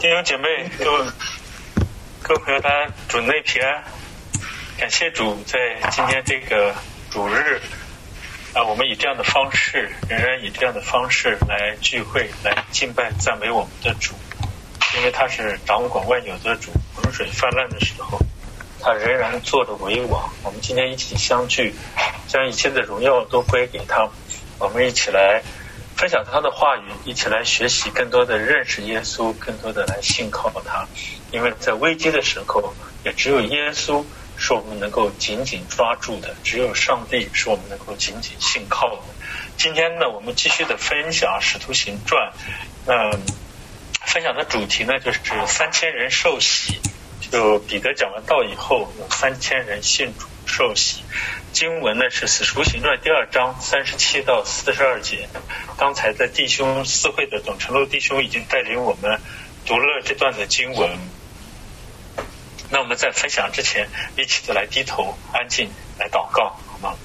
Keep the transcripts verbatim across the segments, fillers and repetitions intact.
弟兄姐妹，各位各位朋友，大家主内平安。感谢主，在今天这个主日啊，我们以这样的方式，仍然以这样的方式来聚会，来敬拜赞美我们的主，因为他是掌管万有的主。洪水泛滥的时候，他仍然坐着为王。我们今天一起相聚，将一切的荣耀都归给他。我们一起来分享他的话语，一起来学习更多的认识耶稣，更多的来信靠他。因为在危机的时候，也只有耶稣是我们能够紧紧抓住的，只有上帝是我们能够紧紧信靠的。今天呢，我们继续的分享《使徒行传》，嗯，分享的主题呢就是三千人受洗。就彼得讲完道以后，有三千人信主受洗。经文呢是《使徒行传》第二章三十七到四十二节。刚才的弟兄四会的董成禄弟兄已经带领我们读了这段的经文。那我们在分享之前，一起的来低头安静来祷告，好吗？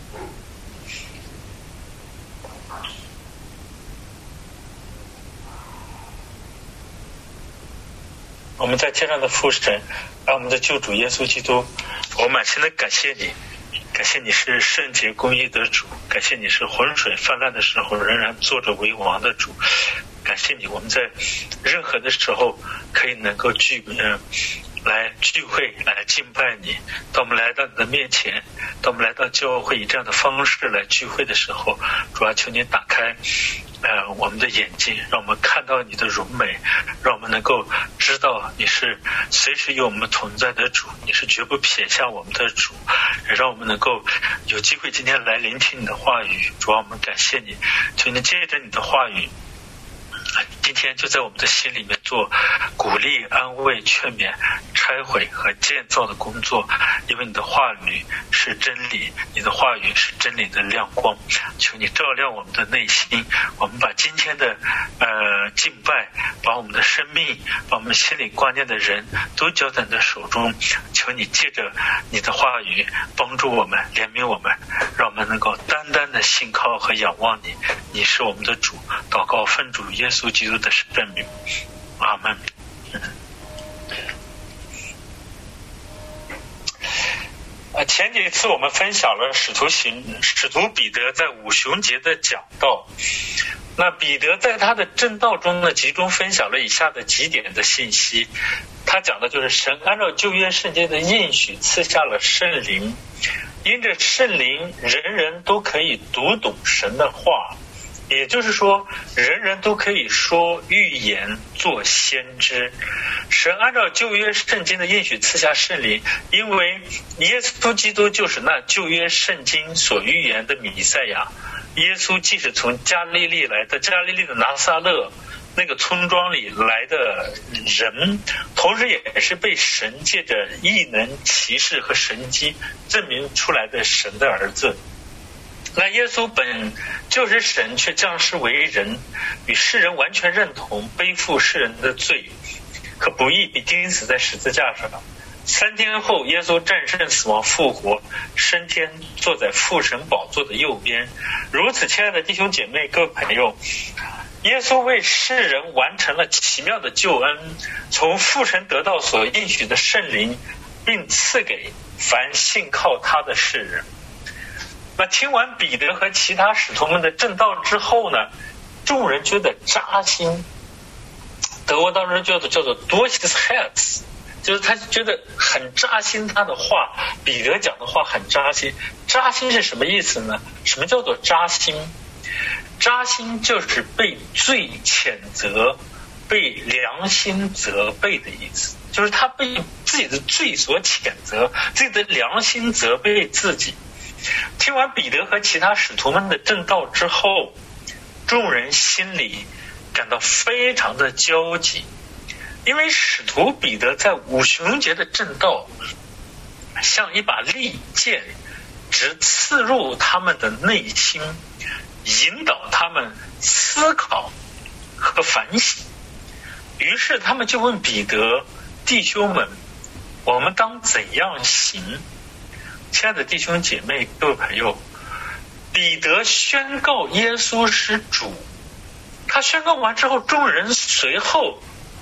我们在天上的父神，让我们的救主耶稣基督，我满心的感谢你，感谢你是圣洁公义的主，感谢你是浑水泛滥的时候仍然坐着为王的主，感谢你，我们在任何的时候可以能够聚嗯。来聚会，来敬拜你。当我们来到你的面前，当我们来到教会以这样的方式来聚会的时候，主要求你打开呃我们的眼睛，让我们看到你的荣美，让我们能够知道你是随时有我们同在的主，你是绝不撇下我们的主，也让我们能够有机会今天来聆听你的话语。主要我们感谢你，求你借着你的话语，今天就在我们的心里面做鼓励、安慰、劝勉、拆毁和建造的工作，因为你的话语是真理，你的话语是真理的亮光。求你照亮我们的内心，我们把今天的呃敬拜，把我们的生命，把我们心里挂念的人都交在你的手中。求你借着你的话语帮助我们，怜悯我们，让我们能够单单的信靠和仰望你，你是我们的主。祷告奉主耶稣基督的圣名，阿门。呃，前几次我们分享了使徒行使徒彼得在五旬节的讲道。那彼得在他的正道中呢，集中分享了以下的几点的信息。他讲的就是神按照旧约圣经的应许赐下了圣灵，因着圣灵人人都可以读懂神的话，也就是说人人都可以说预言做先知。神按照旧约圣经的应许赐下圣灵，因为耶稣基督就是那旧约圣经所预言的弥赛亚。耶稣既是从加利利来的，加利利的拿撒勒那个村庄里来的人，同时也是被神借着异能奇事和神迹证明出来的神的儿子。那耶稣本就是神，却降世为人，与世人完全认同，背负世人的罪，可不义被钉死在十字架上。三天后，耶稣战胜死亡，复活，升天，坐在父神宝座的右边。如此，亲爱的弟兄姐妹、各位朋友，耶稣为世人完成了奇妙的救恩，从父神得到所应许的圣灵，并赐给凡信靠他的世人。那听完彼得和其他使徒们的正道之后呢，众人觉得扎心，德国当时叫做叫做 durch das Herz， 就是他觉得很扎心，他的话，彼得讲的话很扎心。扎心是什么意思呢？什么叫做扎心？扎心就是被罪谴责，被良心责备的意思，就是他被自己的罪所谴责，自己的良心责备自己。听完彼得和其他使徒们的正道之后，众人心里感到非常的焦急，因为使徒彼得在五旬节的正道像一把利剑，直刺入他们的内心，引导他们思考和反省。于是他们就问彼得：弟兄们，我们当怎样行？亲爱的弟兄姐妹、各位朋友，彼得宣告耶稣是主，他宣告完之后，众人随后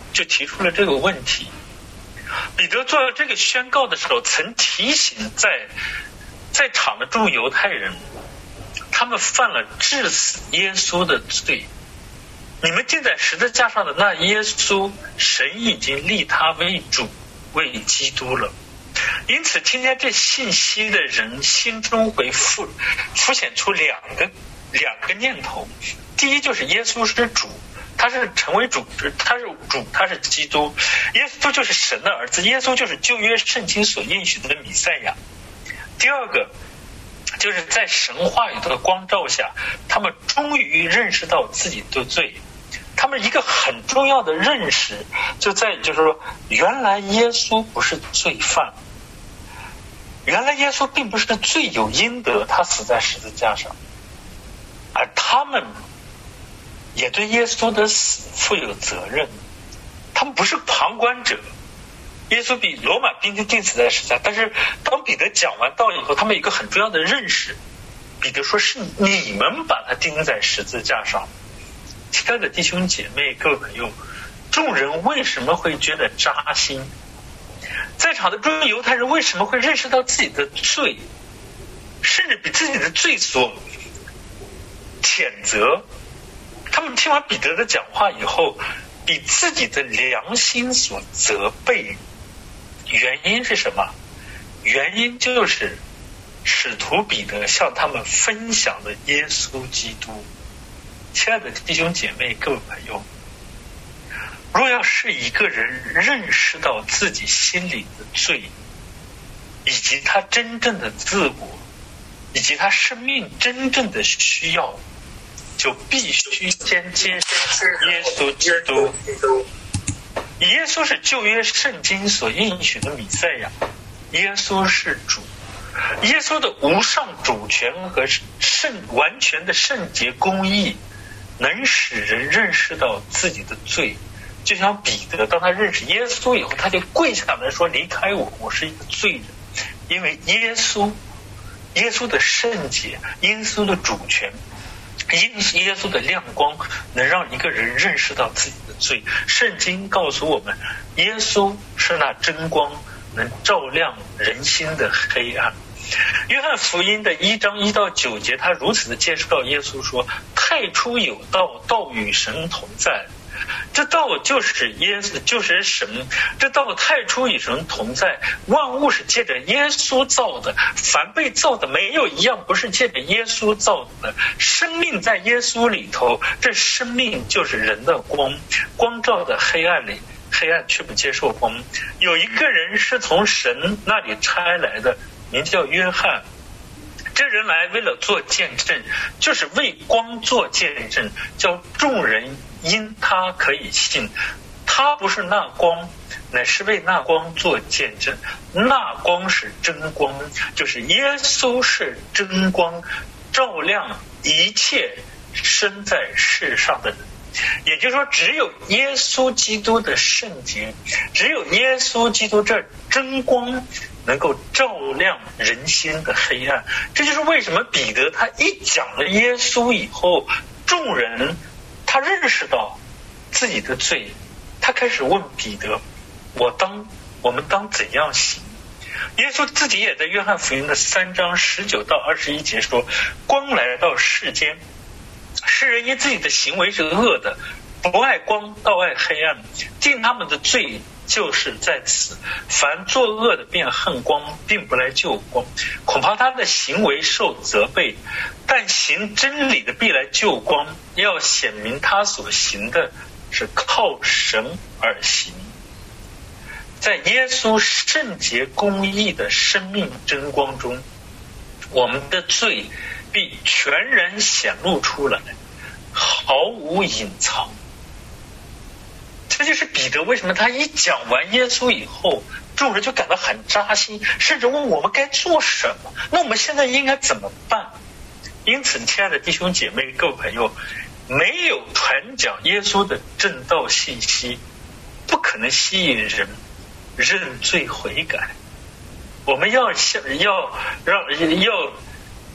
就提出了这个问题。彼得做了这个宣告的时候，曾提醒在在场的众犹太人，他们犯了致死耶稣的罪。你们钉在十字架上的那耶稣，神已经立他为主，为基督了。因此听见这信息的人心中会浮浮显出两个两个念头。第一，就是耶稣是主，他是成为主，他是主，他是基督，耶稣就是神的儿子，耶稣就是旧约圣经所应许的弥赛亚。第二个，就是在神话语的光照下，他们终于认识到自己的罪。他们一个很重要的认识就在于，就是说，原来耶稣不是罪犯，原来耶稣并不是罪有应得，他死在十字架上，而他们也对耶稣的死负有责任。他们不是旁观者，耶稣比罗马兵丁钉死在十字架，但是当彼得讲完道以后，他们有一个很重要的认识。彼得说，是你们把他钉在十字架上。亲爱的弟兄姐妹各位朋友，众人为什么会觉得扎心？在场的众犹太人为什么会认识到自己的罪，甚至比自己的罪所谴责？他们听完彼得的讲话以后，比自己的良心所责备。原因是什么？原因就是使徒彼得向他们分享了耶稣基督。亲爱的弟兄姐妹各位朋友，若要是一个人认识到自己心里的罪，以及他真正的自我，以及他生命真正的需要，就必须先接受耶稣基督。耶稣是旧约圣经所应许的弥赛亚，耶稣是主，耶稣的无上主权和圣完全的圣洁公义能使人认识到自己的罪。就像彼得当他认识耶稣以后，他就跪下来说，离开我，我是一个罪人。因为耶稣耶稣的圣洁，耶稣的主权，耶稣的亮光能让一个人认识到自己的罪。圣经告诉我们，耶稣是那真光，能照亮人心的黑暗。约翰福音的一章一到九节，他如此的介绍耶稣说，太初有道，道与神同在，这道就是耶稣，就是神。这道太初与神同在，万物是借着耶稣造的，凡被造的没有一样不是借着耶稣造的。生命在耶稣里头，这生命就是人的光，光照在黑暗里，黑暗却不接受光。有一个人是从神那里差来的，名叫约翰。这人来为了做见证，就是为光做见证，叫众人因他可以信。他不是那光，乃是为那光做见证。那光是真光，就是耶稣是真光，照亮一切生在世上的人。也就是说，只有耶稣基督的圣洁，只有耶稣基督这真光能够照亮人心的黑暗。这就是为什么彼得他一讲了耶稣以后，众人他认识到自己的罪，他开始问彼得，我当我们当怎样行？耶稣自己也在约翰福音的三章十九到二十一节说，光来到世间，世人因自己的行为是恶的，不爱光，倒爱黑暗，定他们的罪就是在此。凡作恶的便恨光，并不来救光，恐怕他的行为受责备。但行真理的必来救光，要显明他所行的是靠神而行。在耶稣圣洁公义的生命真光中，我们的罪必全然显露出来，毫无隐藏。这就是彼得为什么他一讲完耶稣以后，众人就感到很扎心，甚至问我们该做什么，那我们现在应该怎么办？因此，亲爱的弟兄姐妹各位朋友，没有传讲耶稣的正道信息，不可能吸引人认罪悔改。我们要要让要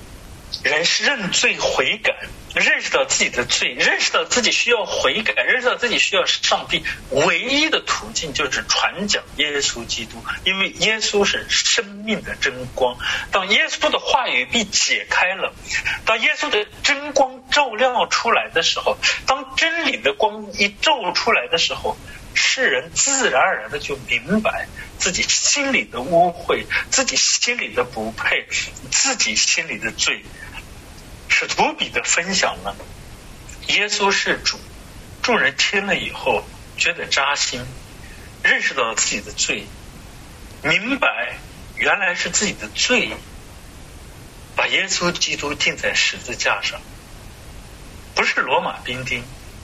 人认罪悔改，认识到自己的罪，认识到自己需要悔改，认识到自己需要上帝，唯一的途径就是传讲耶稣基督，因为耶稣是生命的真光。当耶稣的话语被解开了，当耶稣的真光照亮出来的时候，当真理的光一照出来的时候，世人自然而然的就明白自己心里的污秽，自己心里的不配，自己心里的罪。使徒彼得分享了耶稣是主，众人听了以后觉得扎心，认识到自己的罪，明白原来是自己的罪把耶稣基督钉在十字架上，不是罗马兵丁。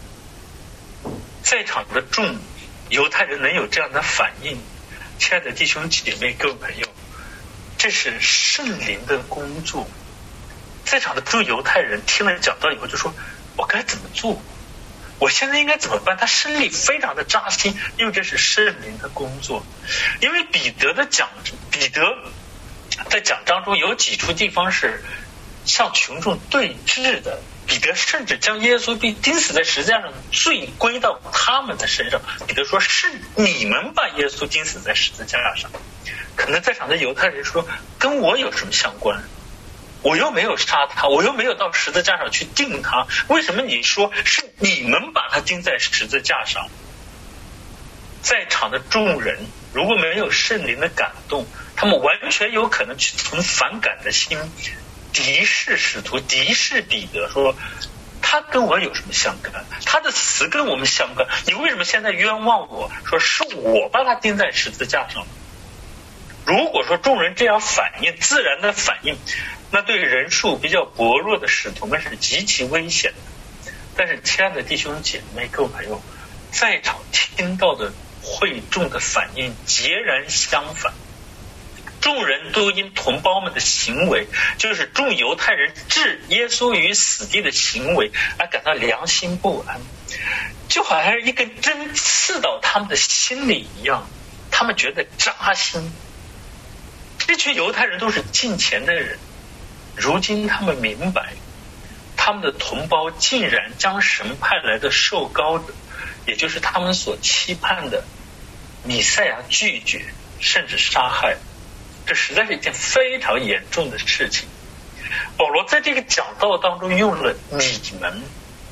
在场的众犹太人能有这样的反应，亲爱的弟兄姐妹各位朋友，这是圣灵的工作。在场的众犹太人听了讲道以后就说，我该怎么做，我现在应该怎么办？他心里非常的扎心，因为这是圣灵的工作。因为彼得的讲彼得在讲章中有几处地方是向群众对峙的，彼得甚至将耶稣被钉死在十字架上罪归到他们的身上。彼得说，是你们把耶稣钉死在十字架上。可能在场的犹太人说，跟我有什么相关？我又没有杀他，我又没有到十字架上去钉他，为什么你说是你们把他钉在十字架上？在场的众人如果没有圣灵的感动，他们完全有可能去从反感的心敌视使徒，敌视彼得，说他跟我有什么相干？他的死跟我们相干，你为什么现在冤枉我？说是我把他钉在十字架上。如果说众人这样反应，自然的反应，那对人数比较薄弱的使徒们是极其危险的。但是亲爱的弟兄姐妹各位朋友，在场听到的会众的反应截然相反，众人都因同胞们的行为，就是众犹太人置耶稣于死地的行为而感到良心不安，就好像一根针刺到他们的心里一样，他们觉得扎心。这群犹太人都是敬虔的人，如今他们明白他们的同胞竟然将神派来的受膏者，也就是他们所期盼的弥赛亚拒绝甚至杀害，这实在是一件非常严重的事情。保罗在这个讲道当中用了你们，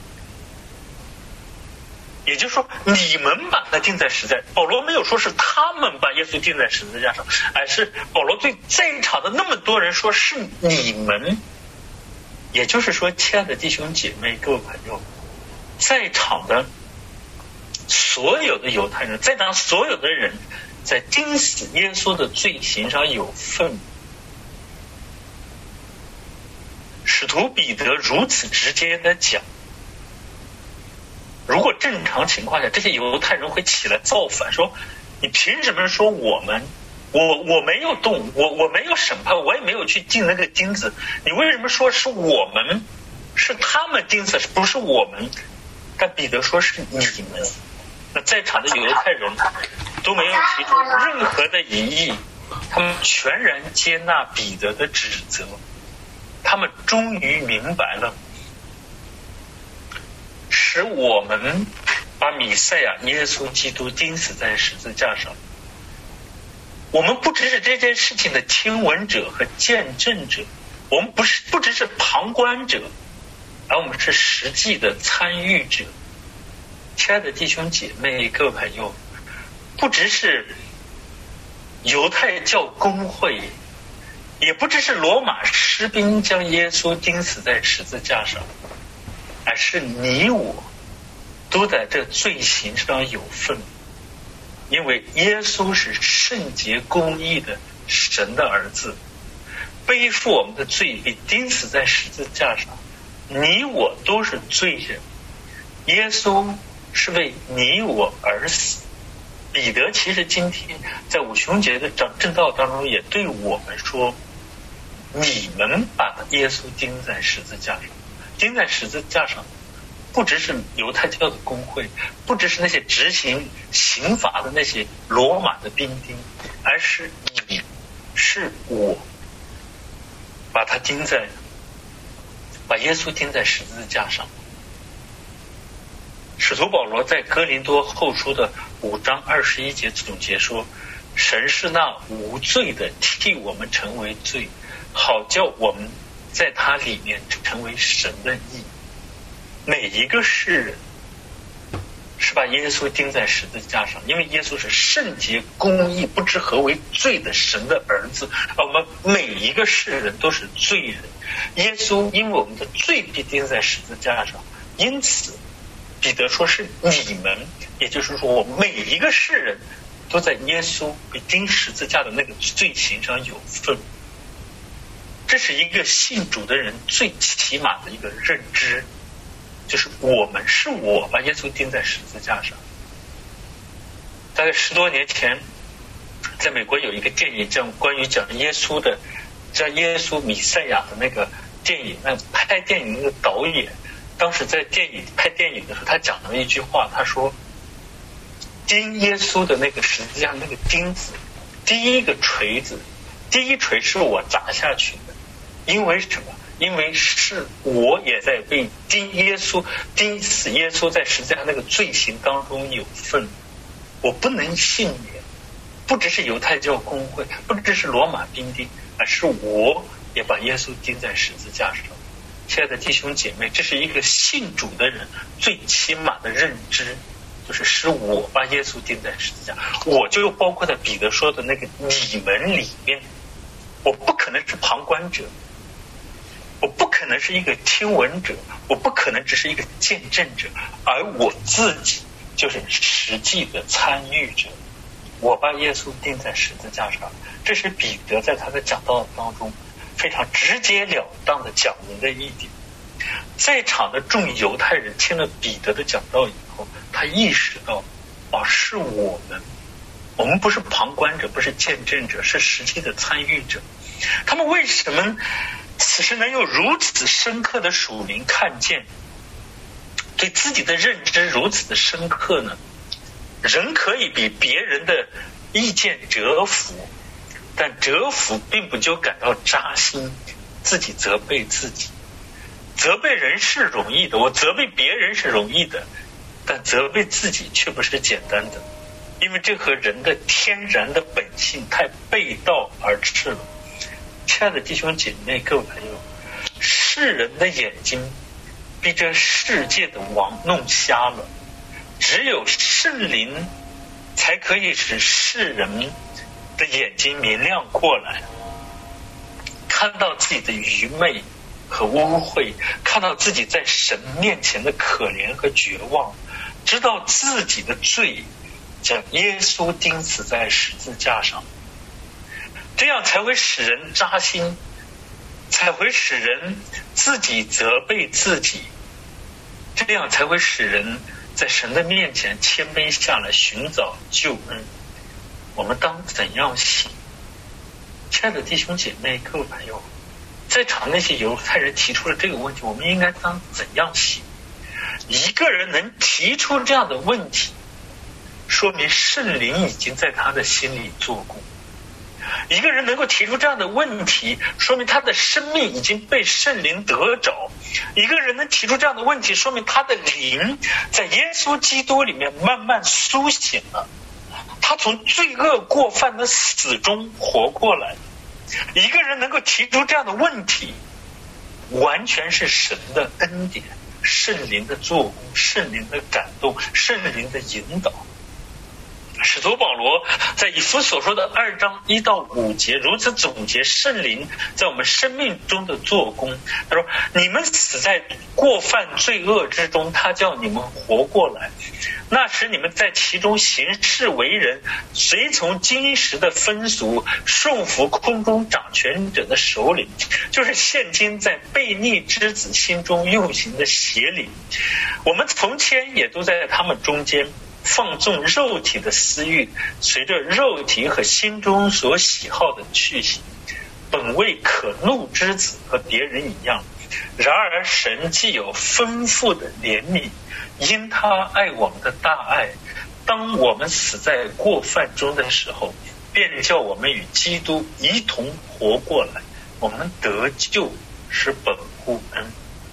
也就是说你们把他钉在十字架，保罗没有说是他们把耶稣钉在十字架上，而是保罗对在场的那么多人说是你们。也就是说，亲爱的弟兄姐妹各位朋友，在场的所有的犹太人，在场所有的人在钉死耶稣的罪行上有份。使徒彼得如此直接的讲，如果正常情况下，这些犹太人会起来造反，说你凭什么说我们我我没有动，我我没有审判，我也没有去钉那个钉子，你为什么说是我们，是他们钉子，不是我们？但彼得说是你们。那在场的犹太人都没有提出任何的疑义，他们全然接纳彼得的指责，他们终于明白了，使我们把弥赛亚耶稣基督钉死在十字架上。我们不只是这件事情的听闻者和见证者，我们不是不只是旁观者，而我们是实际的参与者。亲爱的弟兄姐妹各位朋友，不只是犹太教公会，也不只是罗马士兵将耶稣钉死在十字架上，而是你我都在这罪行上有份。因为耶稣是圣洁公义的神的儿子，背负我们的罪被钉死在十字架上，你我都是罪人，耶稣是为你我而死。彼得其实今天在五旬节的正道当中也对我们说，你们把耶稣钉在十字架上，钉在十字架上不只是犹太教的公会，不只是那些执行刑罚的那些罗马的兵丁，而是你是我把它钉在把耶稣钉在十字架上。使徒保罗在哥林多后书的五章二十一节总结说，神是那无罪的替我们成为罪，好叫我们在他里面成为神的义。每一个世人是把耶稣钉在十字架上，因为耶稣是圣洁公义不知何为罪的神的儿子，而我们每一个世人都是罪人。耶稣因为我们的罪被钉在十字架上，因此彼得说是你们，也就是说我每一个世人都在耶稣被钉十字架的那个罪行上有份。这是一个信主的人最起码的一个认知，就是我们是我把耶稣钉在十字架上。大概十多年前在美国有一个电影叫关于讲耶稣的叫耶稣弥赛亚的那个电影，那拍电影的导演当时在电影拍电影的时候，他讲了一句话，他说钉耶稣的那个十字架那个钉子，第一个锤子，第一锤是我砸下去的，因为什么？因为是我也在为钉耶稣钉死耶稣在十字架那个罪行当中有份。我不能幸免，不只是犹太教公会，不只是罗马兵丁，而是我也把耶稣钉在十字架上。亲爱的弟兄姐妹，这是一个信主的人最起码的认知，就是是我把耶稣钉在十字架，我就包括在彼得说的那个你们里面。我不可能是旁观者，我不可能是一个听闻者，我不可能只是一个见证者，而我自己就是实际的参与者。我把耶稣钉在十字架上，这是彼得在他的讲道当中非常直截了当的讲明的一点。在场的众犹太人听了彼得的讲道以后，他意识到，哦，是我们，我们不是旁观者，不是见证者，是实际的参与者。他们为什么此时能有如此深刻的属灵看见，对自己的认知如此的深刻呢？人可以比别人的意见折服，但折服并不就感到扎心，自己责备自己。责备人是容易的，我责备别人是容易的，但责备自己却不是简单的，因为这和人的天然的本性太背道而驰了。亲爱的弟兄姐妹各位朋友，世人的眼睛被这世界的网弄瞎了，只有圣灵才可以使世人的眼睛明亮过来，看到自己的愚昧和污秽，看到自己在神面前的可怜和绝望，知道自己的罪将耶稣钉死在十字架上，这样才会使人扎心，才会使人自己责备自己，这样才会使人在神的面前谦卑下来寻找救恩。我们当怎样行？亲爱的弟兄姐妹各位朋友，在场那些犹太人提出了这个问题，我们应该当怎样行？一个人能提出这样的问题，说明圣灵已经在他的心里做工。一个人能够提出这样的问题，说明他的生命已经被圣灵得着。一个人能提出这样的问题，说明他的灵在耶稣基督里面慢慢苏醒了，他从罪恶过犯的死中活过来。一个人能够提出这样的问题，完全是神的恩典，圣灵的做工，圣灵的感动，圣灵的引导。使徒保罗在以弗所说的二章一到五节如此总结圣灵在我们生命中的做工。他说，你们死在过犯罪恶之中，他叫你们活过来。那时你们在其中行事为人，随从今时的风俗，顺服空中掌权者的首领，就是现今在悖逆之子心中运行的邪灵。我们从前也都在他们中间，放纵肉体的私欲，随着肉体和心中所喜好的去行，本为可怒之子，和别人一样。然而神既有丰富的怜悯，因他爱我们的大爱，当我们死在过犯中的时候，便叫我们与基督一同活过来。我们得救是本乎恩。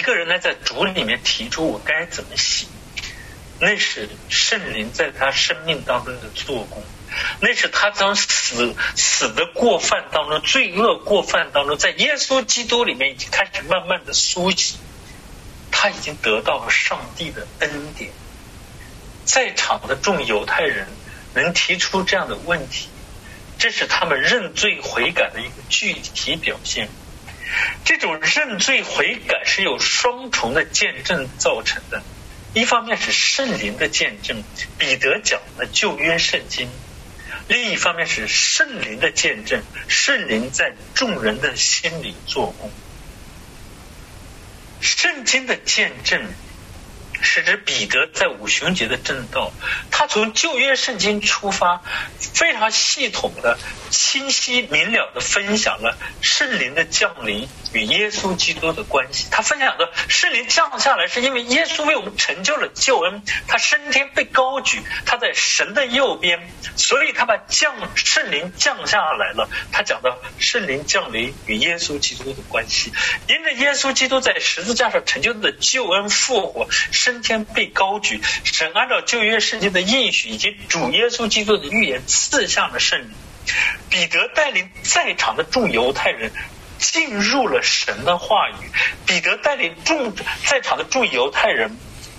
一个人呢在主里面提出我该怎么行，那是圣灵在他生命当中的做工，那是他从死死的过犯当中，罪恶过犯当中，在耶稣基督里面已经开始慢慢的苏醒，他已经得到了上帝的恩典。在场的众犹太人能提出这样的问题，这是他们认罪悔改的一个具体表现。这种认罪悔改是有双重的见证造成的，一方面是圣灵的见证，彼得讲的旧约圣经；另一方面是圣灵的见证，圣灵在众人的心里做工。圣经的见证是指彼得在五旬节的正道，他从旧约圣经出发，非常系统的、清晰明了的分享了圣灵的降临与耶稣基督的关系。他分享的圣灵降下来是因为耶稣为我们成就了救恩，他升天被高举，他在神的右边，所以他把降圣灵降下来了。他讲到圣灵降临与耶稣基督的关系，因着耶稣基督在十字架上成就的救恩复活，升天被高举，神按照旧约圣经的应许以及主耶稣基督的预言赐下了圣灵。彼得带领在场的众犹太人进入了神的话语，彼得带领众在场的众犹太人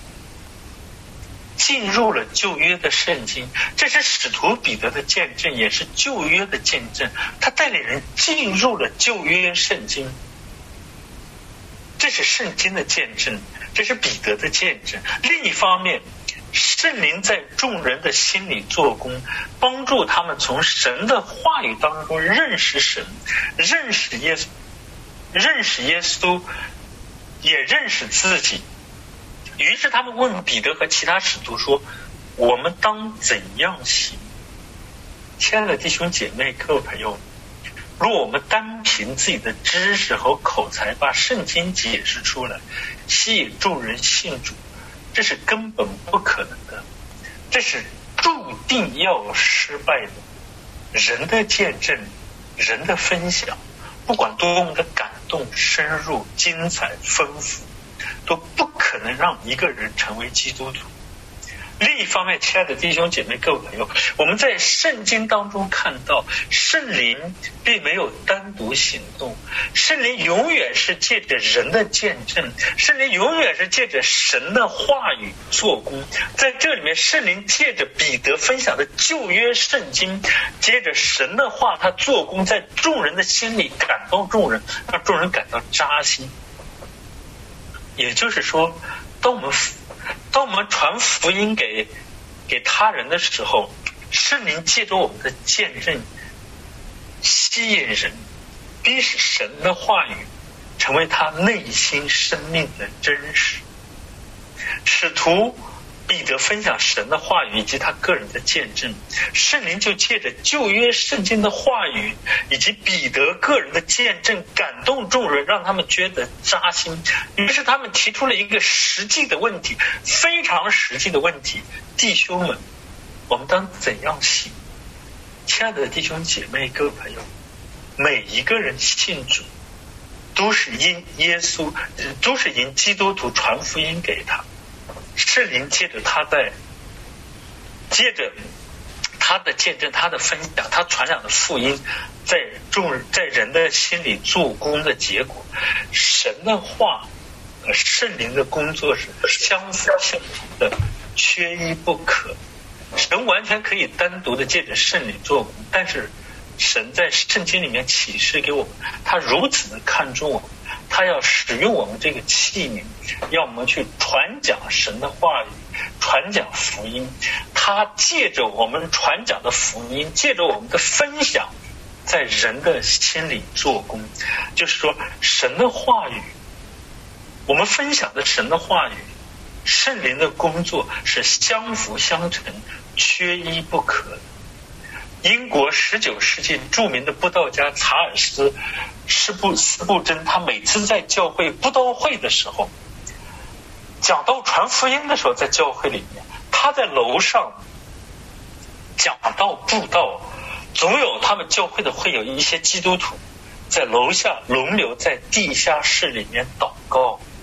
进入了旧约的圣经，这是使徒彼得的见证，也是旧约的见证。他带领人进入了旧约圣经，这是圣经的见证，这是彼得的见证。另一方面，圣灵在众人的心里做工，帮助他们从神的话语当中认识神，认识耶稣，认识耶稣，也认识自己。于是他们问彼得和其他使徒说，我们当怎样行？亲爱的弟兄姐妹各位朋友，若我们单凭自己的知识和口才把圣经解释出来，吸引众人信主，这是根本不可能的，这是注定要失败的。人的见证，人的分享，不管多么的感动、深入、精彩、丰富，都不可能让一个人成为基督徒。另一方面，亲爱的弟兄姐妹各位朋友，我们在圣经当中看到，圣灵并没有单独行动，圣灵永远是借着人的见证，圣灵永远是借着神的话语做工。在这里面，圣灵借着彼得分享的旧约圣经，接着神的话他做工，在众人的心里感动众人，让众人感到扎心。也就是说，当我们当我们传福音给给他人的时候，圣灵借着我们的见证吸引人，逼使神的话语成为他内心生命的真实。使徒彼得分享神的话语以及他个人的见证，圣灵就借着旧约圣经的话语以及彼得个人的见证感动众人，让他们觉得扎心。于是他们提出了一个实际的问题，非常实际的问题：弟兄们，我们当怎样行？亲爱的弟兄姐妹各位朋友，每一个人信主都是因耶稣，都是因基督徒传福音给他，圣灵借着他在借着他的见证，他的分享，他传讲的福音，在众在人的心里做工的结果，神的话和圣灵的工作是相辅相成的，缺一不可。神完全可以单独的借着圣灵做工，但是神在圣经里面启示给我们，他如此的看重我们，他要使用我们这个器皿，要我们去传讲神的话语，传讲福音。他借着我们传讲的福音，借着我们的分享，在人的心里做工。就是说，神的话语，我们分享的神的话语，圣灵的工作是相辅相成，缺一不可的。英国十九世纪著名的布道家查尔斯斯布斯布真，他每次在教会布道会的时候，讲到传福音的时候，在教会里面，他在楼上讲道布道，总有他们教会的会有一些基督徒在楼下轮流在地下室里面祷告。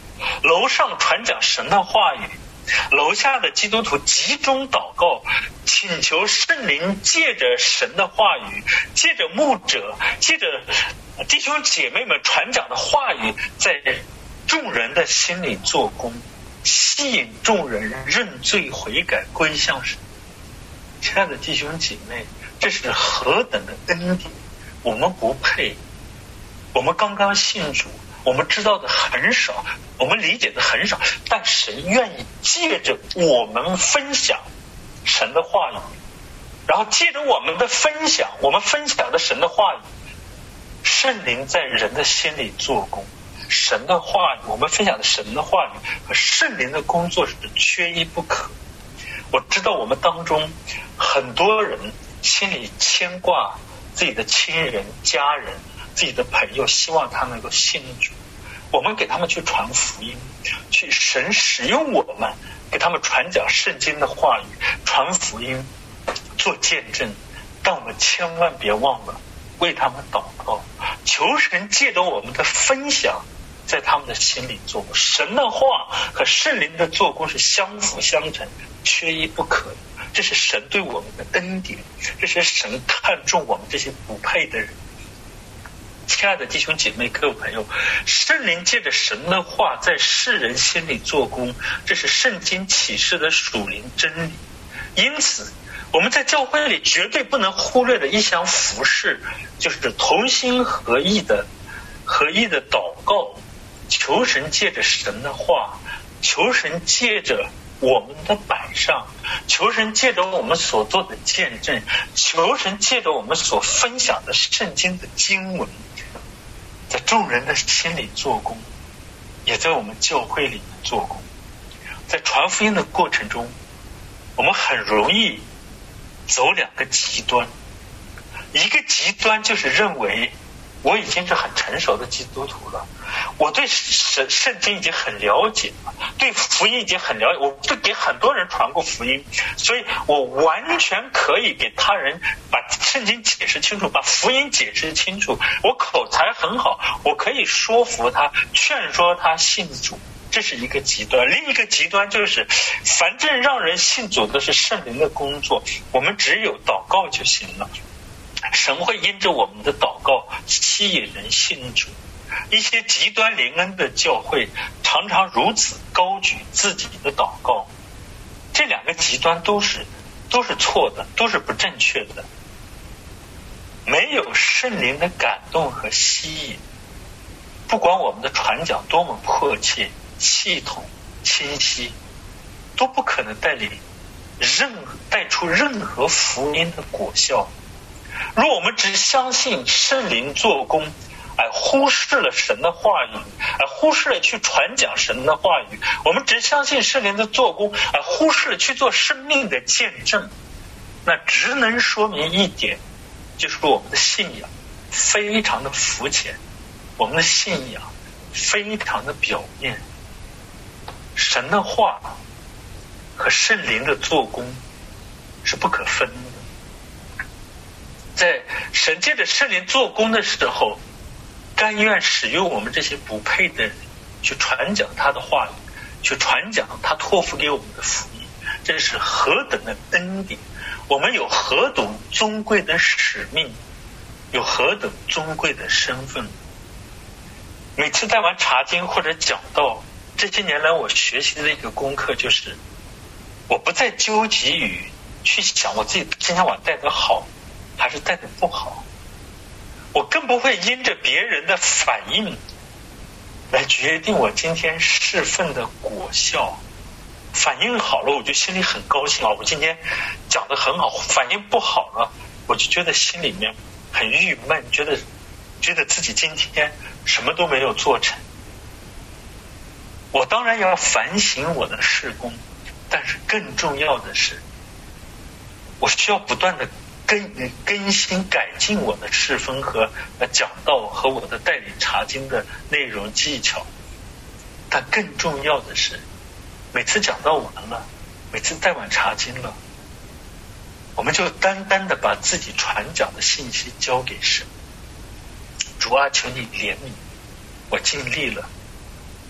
楼上传讲神的话语，楼下的基督徒集中祷告，请求圣灵借着神的话语，借着牧者，借着弟兄姐妹们传讲的话语，在众人的心里做工，吸引众人认罪悔改归向神。亲爱的弟兄姐妹，这是何等的恩典！我们不配，我们刚刚信主，我们知道的很少，我们理解的很少，但神愿意借着我们分享神的话语，然后借着我们的分享，我们分享的神的话语，圣灵在人的心里做工。神的话语，我们分享的神的话语和圣灵的工作是缺一不可。我知道我们当中很多人心里牵挂自己的亲人、家人、自己的朋友，希望他能够信主，我们给他们去传福音，去神使用我们给他们传讲圣经的话语，传福音，做见证。但我们千万别忘了为他们祷告，求神借着我们的分享在他们的心里做工。神的话和圣灵的做工是相辅相成，缺一不可的。这是神对我们的恩典，这是神看重我们这些不配的人。亲爱的弟兄姐妹、各位朋友，圣灵借着神的话在世人心里做工，这是圣经启示的属灵真理。因此我们在教会里绝对不能忽略的一项服事，就是同心合意的合意的祷告，求神借着神的话，求神借着我们的摆上，求神借着我们所做的见证，求神借着我们所分享的圣经的经文，在众人的心里做工，也在我们教会里面做工。在传福音的过程中，我们很容易走两个极端。一个极端就是认为我已经是很成熟的基督徒了，我对圣圣经已经很了解了，对福音已经很了解，我对给很多人传过福音，所以我完全可以给他人把圣经解释清楚，把福音解释清楚，我口才很好，我可以说服他，劝说他信主。这是一个极端。另一个极端就是反正让人信主的是圣灵的工作，我们只有祷告就行了，神会因着我们的祷告吸引人信主。一些极端灵恩的教会常常如此高举自己的祷告，这两个极端都是都是错的，都是不正确的。没有圣灵的感动和吸引，不管我们的传讲多么迫切、系统、清晰，都不可能带领任带出任何福音的果效。若我们只相信圣灵做工，而忽视了神的话语，而忽视了去传讲神的话语，我们只相信圣灵的做工，而忽视了去做生命的见证，那只能说明一点，就是我们的信仰非常的肤浅，我们的信仰非常的表面。神的话和圣灵的做工是不可分的。在神借着圣灵做工的时候，甘愿使用我们这些不配的人去传讲他的话语，去传讲他托付给我们的福音，这是何等的恩典！我们有何等尊贵的使命，有何等尊贵的身份。每次带完查经或者讲道，这些年来我学习的一个功课就是，我不再纠结于去想我自己今天晚上带的好还是带的不好，我更不会因着别人的反应来决定我今天侍奉的果效。反应好了我就心里很高兴啊，我今天讲得很好；反应不好了我就觉得心里面很郁闷，觉得觉得自己今天什么都没有做成。我当然要反省我的事工，但是更重要的是，我需要不断的更更新改进我的事风和讲道和我的带领查经的内容技巧。但更重要的是，每次讲道完了，每次带完查经了，我们就单单的把自己传讲的信息交给神。主啊，求你怜悯，我尽力了，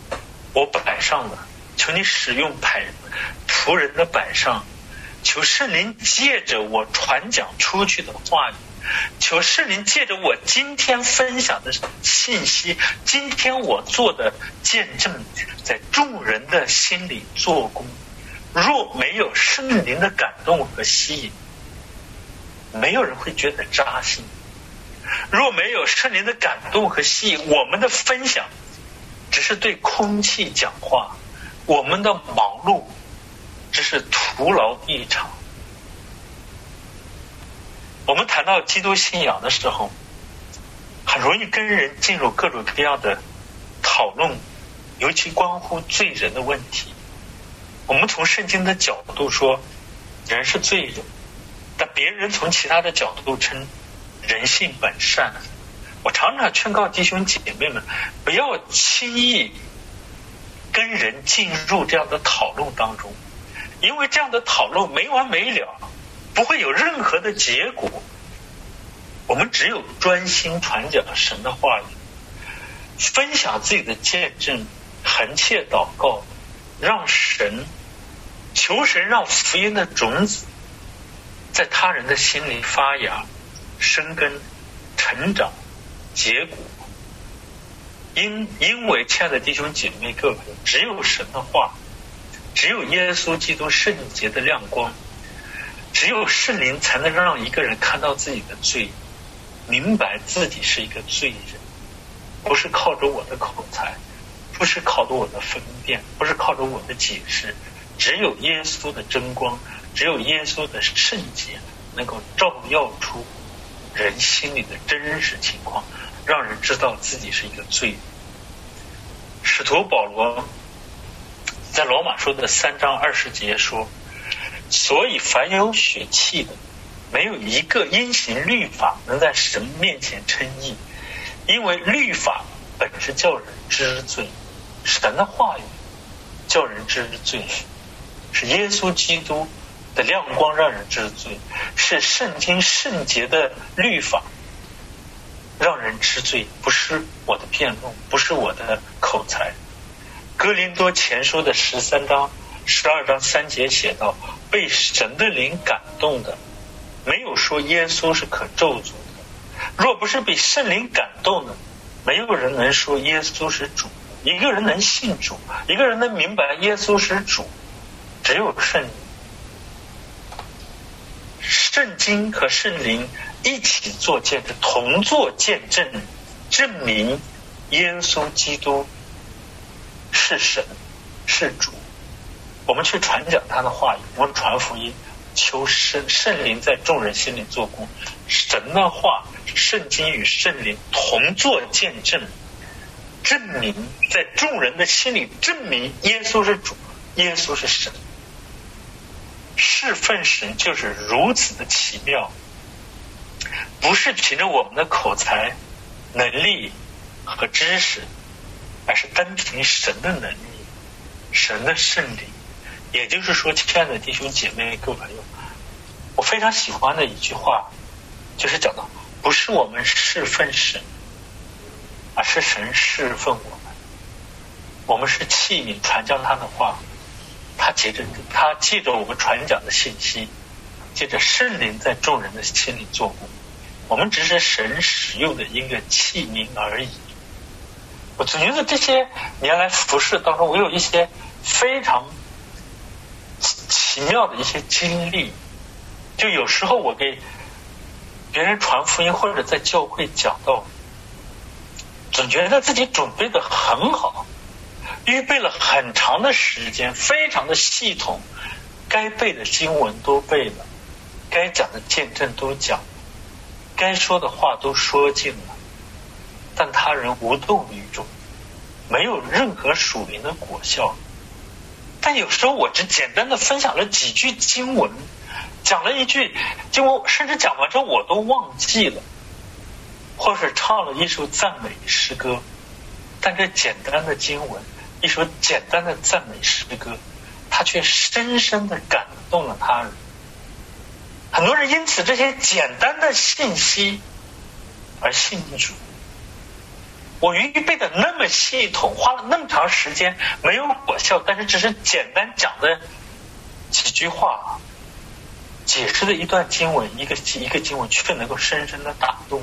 我摆上了，求你使用摆仆人的摆上，求圣灵借着我传讲出去的话语，求圣灵借着我今天分享的信息，今天我做的见证，在众人的心里做工。若没有圣灵的感动和吸引，没有人会觉得扎心。若没有圣灵的感动和吸引，我们的分享只是对空气讲话，我们的忙碌只是徒劳一场。我们谈到基督信仰的时候，很容易跟人进入各种各样的讨论，尤其关乎罪人的问题。我们从圣经的角度说人是罪人，但别人从其他的角度称人性本善。我常常劝告弟兄姐妹们，不要轻易跟人进入这样的讨论当中，因为这样的讨论没完没了，不会有任何的结果。我们只有专心传讲神的话语，分享自己的见证，恳切祷告，让神求神让福音的种子在他人的心里发芽、生根、成长、结果。因因为亲爱的弟兄姐妹各位，只有神的话，只有耶稣基督圣洁的亮光，只有圣灵才能让一个人看到自己的罪，明白自己是一个罪人，不是靠着我的口才，不是靠着我的分辨，不是靠着我的解释，只有耶稣的真光，只有耶稣的圣洁能够照耀出人心里的真实情况，让人知道自己是一个罪人。使徒保罗在罗马书的三章二十节说，所以凡有血气的，没有一个因行律法能在神面前称义，因为律法本是叫人知罪，神的话语叫人知罪，是耶稣基督的亮光让人知罪，是圣经圣洁的律法让人知罪，不是我的辩论，不是我的口才。哥林多前书的十三章十二章三节写道，被神的灵感动的，没有说耶稣是可咒诅的。若不是被圣灵感动的，没有人能说耶稣是主。一个人能信主，一个人能明白耶稣是主，只有圣灵。圣经和圣灵一起做见证，同做见证，证明耶稣基督是神是主。我们去传讲他的话语，我们传福音，求圣圣灵在众人心里做工。神的话，圣经与圣灵同做见证，证明在众人的心里证明耶稣是主，耶稣是神。侍奉神就是如此的奇妙，不是凭着我们的口才、能力和知识，而是单凭神的能力、神的圣灵。也就是说，亲爱的弟兄姐妹各位朋友，我非常喜欢的一句话就是讲到，不是我们侍奉神，而是神侍奉我们。我们是器皿传讲他的话，他借着他借着我们传讲的信息，借着圣灵在众人的心里做工，我们只是神使用的一个器皿而已。我总觉得这些年来服事当中，我有一些非常奇妙的一些经历。就有时候我给别人传福音或者在教会讲道，总觉得自己准备的很好，预备了很长的时间，非常的系统，该背的经文都背了，该讲的见证都讲了，该说的话都说尽了，但他人无动于衷，没有任何属灵的果效。但有时候我只简单的分享了几句经文，讲了一句经文，甚至讲完之后我都忘记了，或是唱了一首赞美诗歌，但这简单的经文，一首简单的赞美诗歌，它却深深的感动了他人。很多人因此这些简单的信息而信主， 我预备的那么系统，花了那么长时间没有果效，但是只是简单讲的几句话，解释的一段经文，一个一个经文却能够深深的打动你。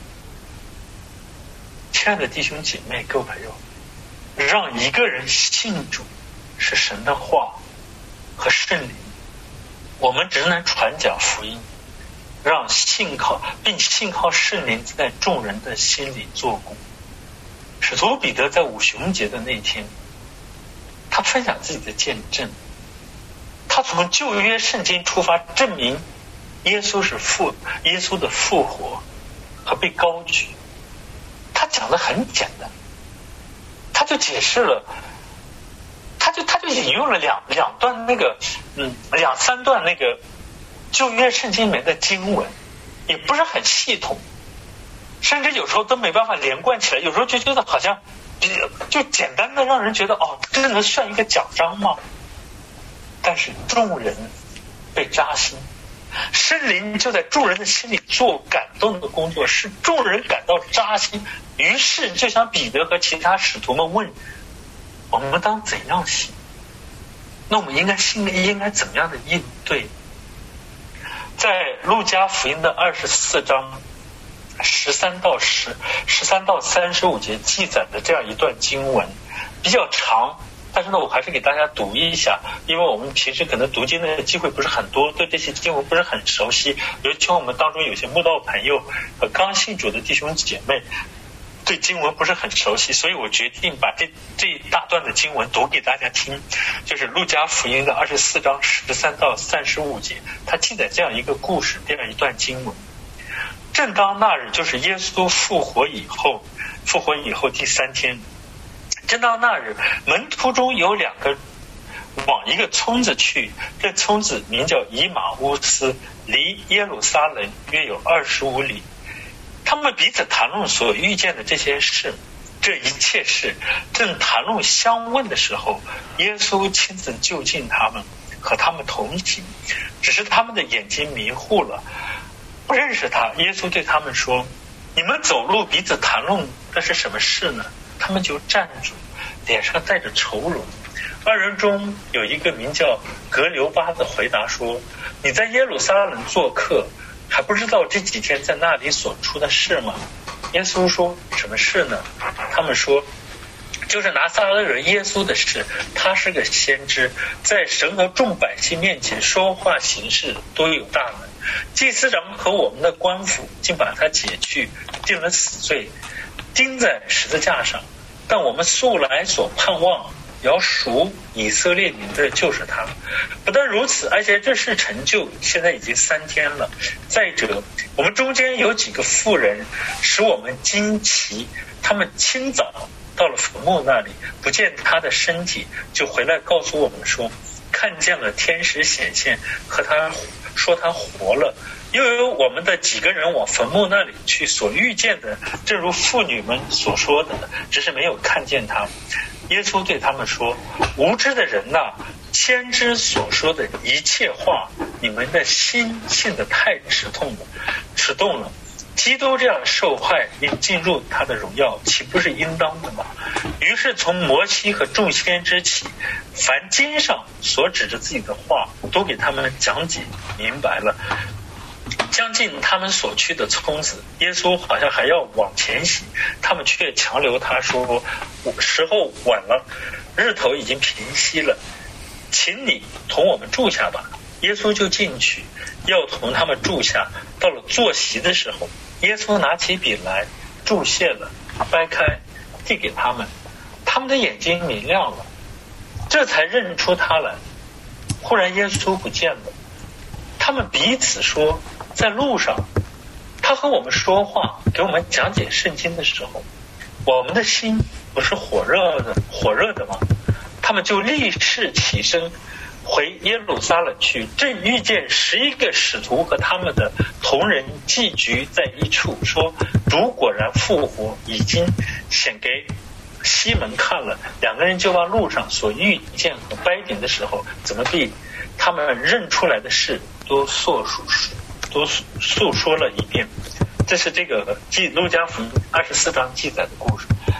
亲爱的弟兄姐妹各位朋友，让一个人信主是神的话和圣灵，我们只能传讲福音，让信靠并信靠圣灵在众人的心里做工。使徒彼得在五旬节的那天，他分享自己的见证，他从旧约圣经出发，证明耶稣是复耶稣的复活和被高举。他讲的很简单，他就解释了，他就他就引用了两两段那个嗯两三段那个旧约圣经里面的经文，也不是很系统，甚至有时候都没办法连贯起来，有时候就觉得好像就简单的让人觉得哦，这能算一个讲章吗？但是众人被扎心，圣灵就在众人的心里做感动的工作，使众人感到扎心。于是就像彼得和其他使徒们问，我们当怎样行？那我们应该心里应该怎么样的应对？在路加福音的二十四章十三到十十三到三十五节记载的这样一段经文，比较长，但是呢，我还是给大家读一下，因为我们平时可能读经的机会不是很多，对这些经文不是很熟悉，尤其我们当中有些慕道朋友和刚信主的弟兄姐妹对经文不是很熟悉，所以我决定把这这一大段的经文读给大家听，就是路加福音的二十四章十三到三十五节，它记载这样一个故事，这样一段经文。正当那日，就是耶稣复活以后，复活以后第三天，正当那日，门徒中有两个往一个村子去，这村子名叫以马乌斯，离耶路撒冷约有二十五里。他们彼此谈论所遇见的这些事，这一切事正谈论相问的时候，耶稣亲自就近他们，和他们同行，只是他们的眼睛迷糊了，不认识他。耶稣对他们说，你们走路彼此谈论的是什么事呢？他们就站住，脸上带着愁容。二人中有一个名叫格留巴的回答说，你在耶路撒冷做客，还不知道这几天在那里所出的事吗？耶稣说，什么事呢？他们说，就是拿撒勒人耶稣的事。他是个先知，在神和众百姓面前说话行事都有大能。祭司长和我们的官府竟把他解去，定了死罪，钉在十字架上。但我们素来所盼望要赎以色列民的就是他。不但如此，而且这事成就现在已经三天了。再者，我们中间有几个妇人使我们惊奇，他们清早到了坟墓那里，不见他的身体，就回来告诉我们说，看见了天使显现，和他说他活了。又有我们的几个人往坟墓那里去，所遇见的正如妇女们所说的，只是没有看见他。耶稣对他们说，无知的人呐，先知所说的一切话，你们的心信得太迟钝了迟钝了。基督这样受害，并进入他的荣耀，岂不是应当的吗？于是从摩西和众先知起，凡经上所指着自己的话，都给他们讲解明白了。将近他们所去的村子，耶稣好像还要往前行，他们却强留他说，时候晚了，日头已经平息了，请你同我们住下吧。耶稣就进去，要同他们住下。到了坐席的时候，耶稣拿起笔来，注谢了，掰开，递给他们。他们的眼睛明亮了，这才认出他来。忽然耶稣不见了，他们彼此说，在路上他和我们说话，给我们讲解圣经的时候，我们的心不是火热的火热的吗？他们就立誓起身回耶路撒冷去，正遇见十一个使徒和他们的同人聚集在一处，说，主果然复活，已经显给西门看了。两个人就把路上所遇见和掰饼的时候怎么地他们认出来的事都诉说都诉说了一遍。这是这个记路加福音二十四章记载的故事。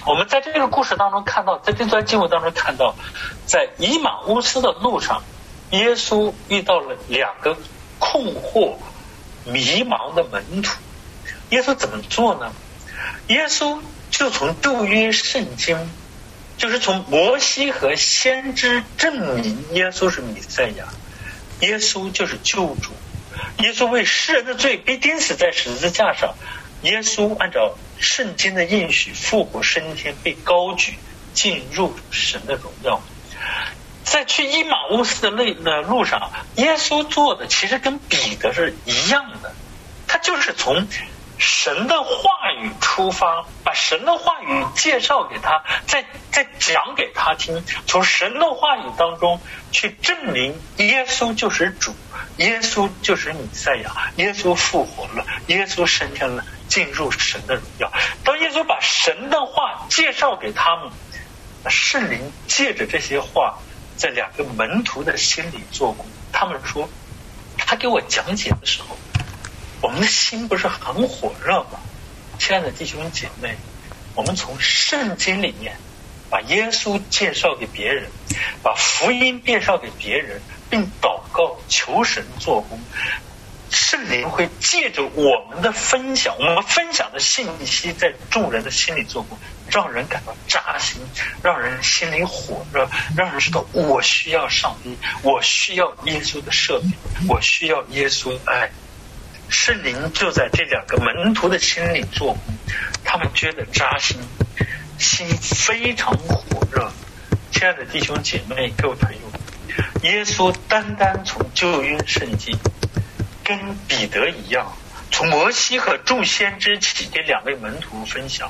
我们在这个故事当中看到，在这段经文当中看到，在以马乌斯的路上，耶稣遇到了两个困惑迷茫的门徒。耶稣怎么做呢？耶稣就从旧约圣经，就是从摩西和先知证明耶稣是弥赛亚，耶稣就是救主，耶稣为世人的罪被钉死在十字架上，耶稣按照圣经的应许复活升天，被高举进入神的荣耀。在去伊马乌斯的路上，耶稣做的其实跟彼得是一样的，他就是从神的话语出发，把神的话语介绍给他，再再讲给他听，从神的话语当中去证明耶稣就是主，耶稣就是弥赛亚，耶稣复活了，耶稣升天了，进入神的荣耀。当耶稣把神的话介绍给他们，圣灵借着这些话在两个门徒的心里做工。他们说，他给我讲解的时候，我们的心不是很火热吗？亲爱的弟兄姐妹，我们从圣经里面把耶稣介绍给别人，把福音介绍给别人，并祷告求神做工，圣灵会借着我们的分享，我们分享的信息在众人的心里做工，让人感到扎心，让人心里火热，让人知道我需要上帝，我需要耶稣的赦免，我需要耶稣的爱。圣灵就在这两个门徒的心里做工，他们觉得扎心，心非常火热。亲爱的弟兄姐妹，各位朋友，耶稣单单从旧约圣经跟彼得一样，从摩西和众先知起给两位门徒分享，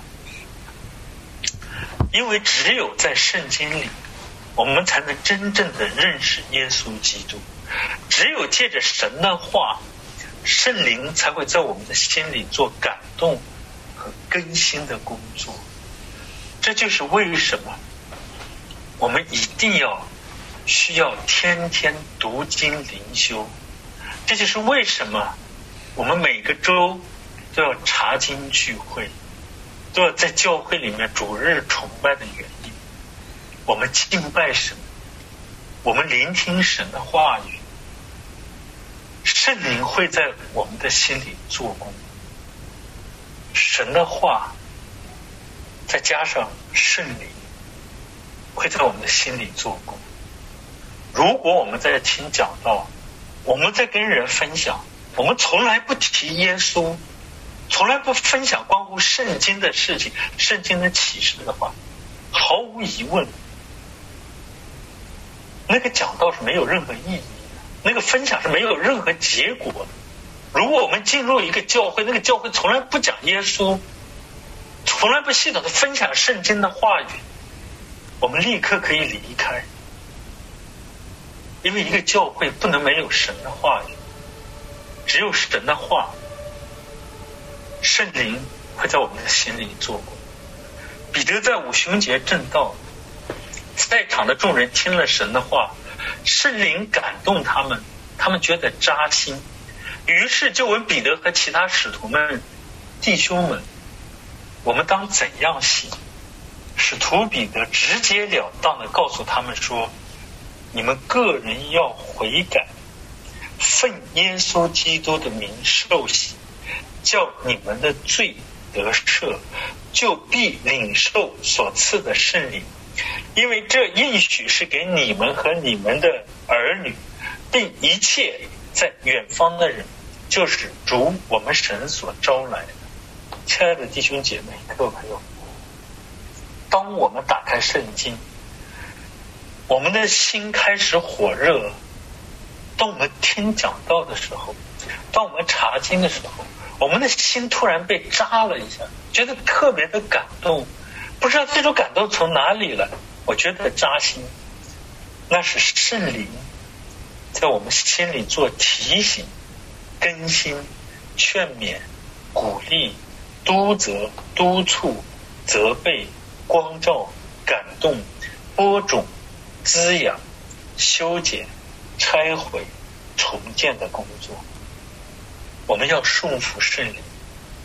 因为只有在圣经里我们才能真正的认识耶稣基督，只有借着神的话，圣灵才会在我们的心里做感动和更新的工作。这就是为什么我们一定要需要天天读经灵修，这就是为什么我们每个周都要查经聚会，都要在教会里面主日崇拜的原因。我们敬拜神，我们聆听神的话语，圣灵会在我们的心里做工。神的话再加上圣灵会在我们的心里做工。如果我们在听讲道，我们在跟人分享，我们从来不提耶稣，从来不分享关乎圣经的事情，圣经的启示的话，毫无疑问那个讲道是没有任何意义的，那个分享是没有任何结果的。如果我们进入一个教会，那个教会从来不讲耶稣，从来不系统的分享圣经的话语，我们立刻可以离开。因为一个教会不能没有神的话语，只有神的话，圣灵会在我们的心里做工。彼得在五旬节正道，在场的众人听了神的话，圣灵感动他们，他们觉得扎心，于是就问彼得和其他使徒们，弟兄们，我们当怎样行？使徒彼得直截了当的告诉他们说，你们个人要悔改，奉耶稣基督的名受洗，叫你们的罪得赦，就必领受所赐的圣灵。因为这应许是给你们和你们的儿女，并一切在远方的人，就是主我们神所招来的。亲爱的弟兄姐妹，各位朋友，当我们打开圣经，我们的心开始火热，当我们听讲道的时候，当我们查经的时候，我们的心突然被扎了一下，觉得特别的感动，不知道这种感动从哪里来，我觉得扎心，那是圣灵在我们心里做提醒、更新、劝勉、鼓励、督责、督促、责备、光照、感动、播种、滋养、修剪、拆毁、重建的工作。我们要顺服圣灵，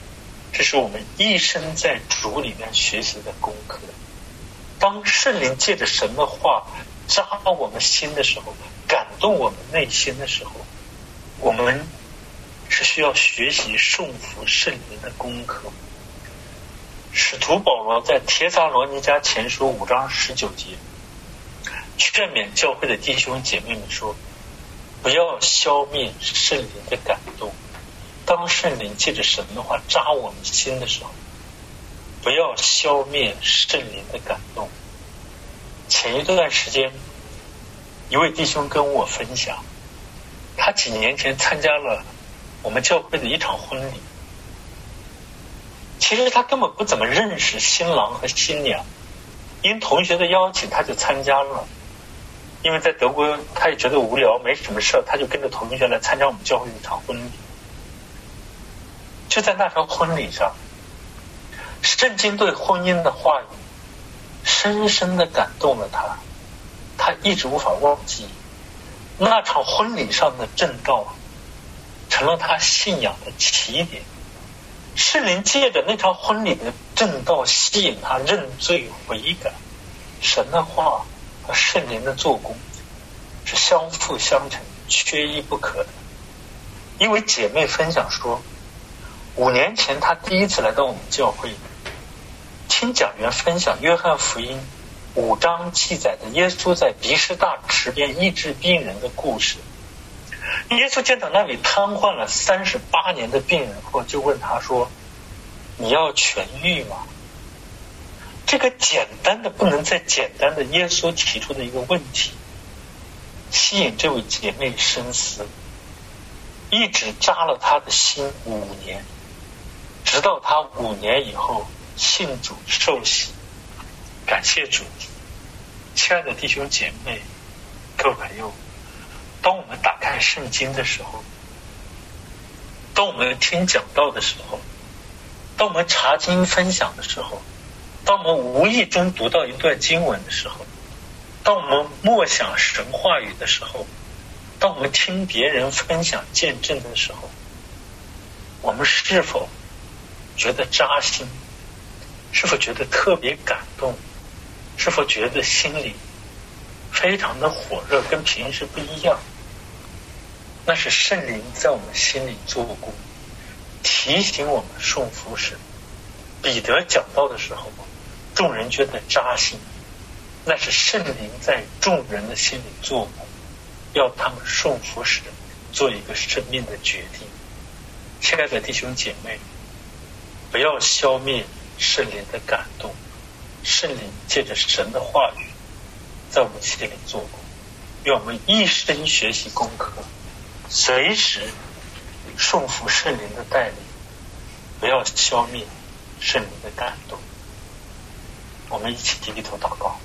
这是我们一生在主里面学习的功课。当圣灵借着神的话扎我们心的时候，感动我们内心的时候，我们是需要学习顺服圣灵的功课。使徒保罗在帖撒罗尼迦前书五章十九节劝勉教会的弟兄姐妹们说，不要消灭圣灵的感动。当圣灵借着神的话扎我们心的时候，不要消灭圣灵的感动。前一段时间一位弟兄跟我分享，他几年前参加了我们教会的一场婚礼。其实他根本不怎么认识新郎和新娘，因同学的邀请他就参加了。因为在德国他也觉得无聊没什么事，他就跟着同学来参加我们教会的一场婚礼。就在那场婚礼上，圣经对婚姻的话语深深地感动了他，他一直无法忘记。那场婚礼上的正道成了他信仰的起点。圣灵借着那场婚礼的正道吸引他认罪悔改。神的话和圣灵的做工是相辅相成，缺一不可的。一位姐妹分享说，五年前她第一次来到我们教会，听讲员分享约翰福音五章记载的耶稣在比士大池边医治病人的故事。耶稣见到那里瘫痪了三十八年的病人后，就问他说，你要痊愈吗？这个简单的不能再简单的耶稣提出的一个问题，吸引这位姐妹深思，一直扎了她的心五年，直到她五年以后信主受洗。感谢主。亲爱的弟兄姐妹各位朋友，当我们打开圣经的时候，当我们听讲道的时候，当我们查经分享的时候，当我们无意中读到一段经文的时候，当我们默想神话语的时候，当我们听别人分享见证的时候，我们是否觉得扎心？是否觉得特别感动？是否觉得心里非常的火热，跟平时不一样？那是圣灵在我们心里做工，提醒我们顺服神。彼得讲道的时候，众人觉得扎心，那是圣灵在众人的心里做工，要他们顺服神，做一个生命的决定。亲爱的弟兄姐妹，不要消灭圣灵的感动。圣灵借着神的话语在我们心里做工，愿我们一生学习功课，随时顺服圣灵的带领，不要消灭圣灵的感动。我们一起低头祷告。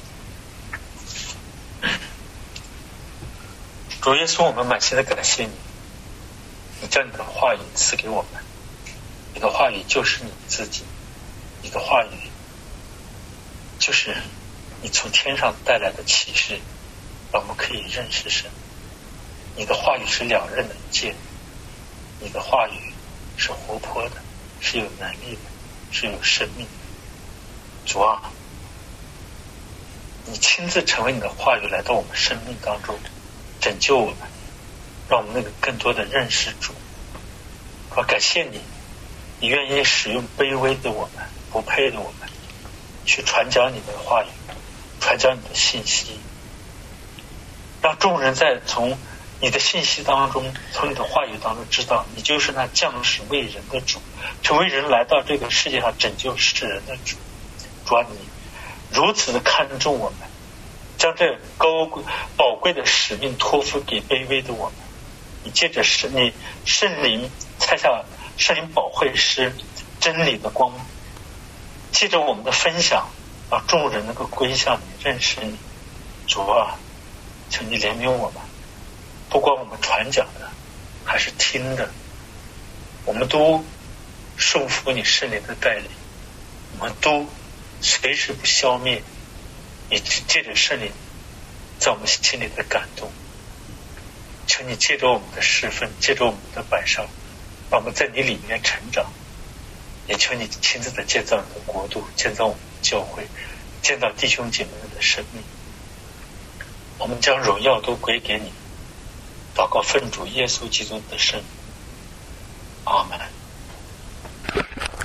主耶稣，我们满心的感谢你，你将你的话语赐给我们，你的话语就是你自己，你的话语就是你从天上带来的启示，让我们可以认识神。你的话语是两刃的剑，你的话语是活泼的，是有能力的，是有生命的。主啊，你亲自成为你的话语来到我们生命当中，拯救我们，让我们能够更多的认识主。我感谢你，你愿意使用卑微的我们，不配的我们，去传讲你的话语，传讲你的信息，让众人在从你的信息当中，从你的话语当中知道，你就是那降世为人的主，成为人来到这个世界上拯救世人的主。主啊，你如此的看重我们，将这高贵宝贵的使命托付给卑微的我们。你借着圣你圣灵拆下圣灵保惠师真理的光，借着我们的分享，让众人能够归向你，认识你。主啊，求你怜悯我们，不管我们传讲的还是听的，我们都顺服你圣灵的带领，我们都随时不消灭你借着圣灵在我们心里的感动。求你借着我们的侍奉，借着我们的摆上，让我们在你里面成长， 也求你亲自的建造你的国度，建造我们的教会，建造弟兄姐妹们的生命。我们将荣耀都归给你。祷告奉主耶稣基督的圣名。